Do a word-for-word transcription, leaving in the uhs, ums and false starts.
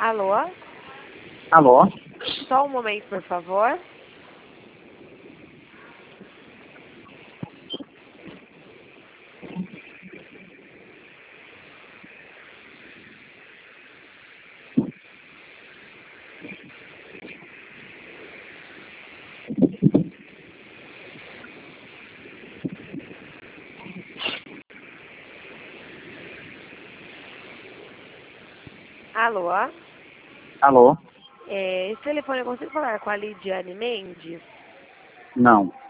Alô? Alô? Só um momento, por favor. Alô? Alô? É, esse telefone eu consigo falar com a Lidiane Mendes? Não.